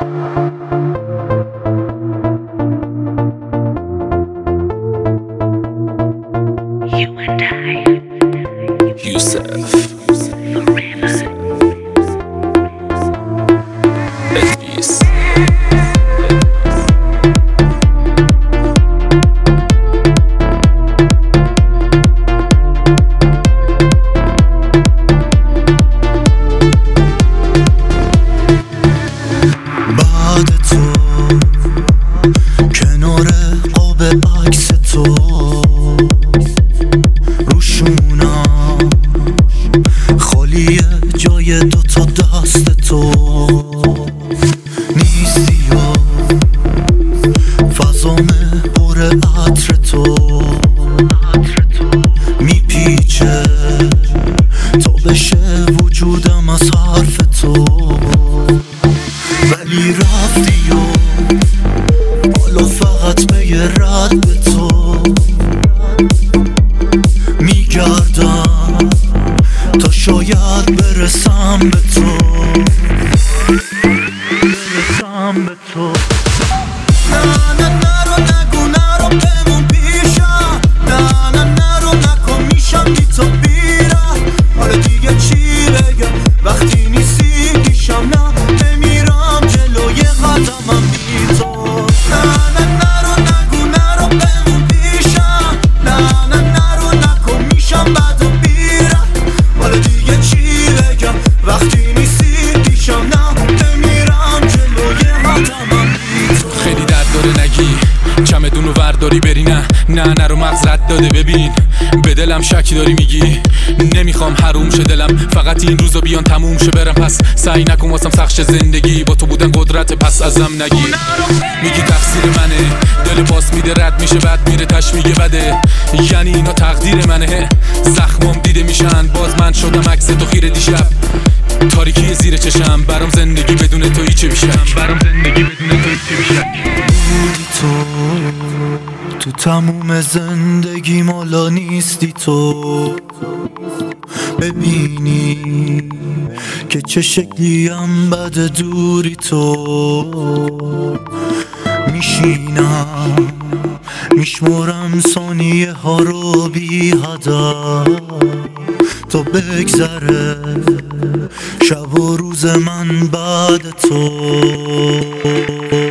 You and I, Yusuf forever. Edris. بعد تو کنار قاب عکس تو روشونم خالیه جای دوتا دست تو نیستی و فضامه پر عطر تو میپیچه تا بشه وجودم از حرف تو ولی رفتی و حالا فقط به یه رد به تو میگردم تا شاید برسم به تو نه نه نرو نگو نرو بمون پیشم نه نه نرو نکن میشم بی تو بیرم حالا دیگه چی بگم وقتی نیستی پیشم نه نمیرم جلوی قدمم بی تو نه نه نرو نگو نرو بمون پیشم نه نه نرو نکن میشم بد و بیرم حالا دیگه چی بگم وقتی نیستی پیشم نه نمیرم جلوی قدمم بی تو خیلی درد داره نگی چمدون رو ورداری بری نه رو مغز رد داده ببین به دلم شکی داری میگی نمیخوام حروم شه دلم فقط این روزا بیان تموم شه برم پس سعی نکن واسم سخت شه زندگی با تو بودن قدرت پس ازم نگی میگی تقصیر منه دل پاس میده رد میشه بعد میره تش میگه بده یعنی اینا تقدیر منه زخمام دیده میشن باز من شدم عکس تو خیره دیشب تاریکی زیر چشم برام زندگی بدون تو هیچ میشم بودی تو تموم زندگی مالا نیستی تو ببینی که چه شکلیم بد دوری تو میشینم میشمرم ثانیه ها رو بی هدف تا بگذره شب و روز من بعد تو